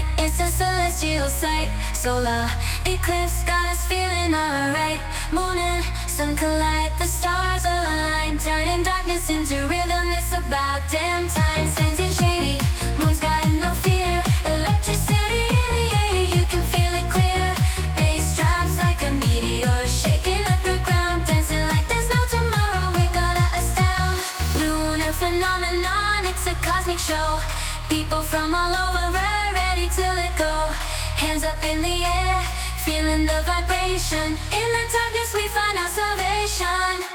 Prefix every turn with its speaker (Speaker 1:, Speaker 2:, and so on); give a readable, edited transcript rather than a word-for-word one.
Speaker 1: night, it's a celestial sight. Solar eclipse got us feeling alright. Moon and sun collide, the stars align, turning darkness into rhythm. It's about damn time. Sensing shady, moon's got no fear. Electricity in the air, you can feel it clear. Bass drops like a meteor, shaking up the ground, dancing like there's no tomorrow. We're gonna astound. Lunar phenomenon, it's a cosmic show. People from all over are ready to let go. Hands up in the air, feeling the vibration. In the darkness we find our salvation.